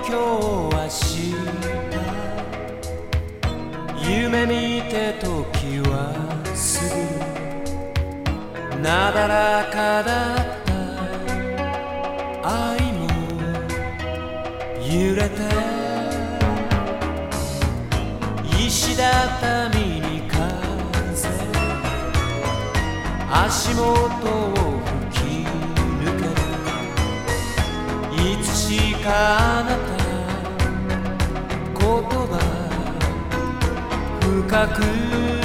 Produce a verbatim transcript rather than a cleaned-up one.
日明日夢見て時は過ぎなだらかだった愛も揺れて石畳に風足元を吹き抜けるいつしかあなた言葉深く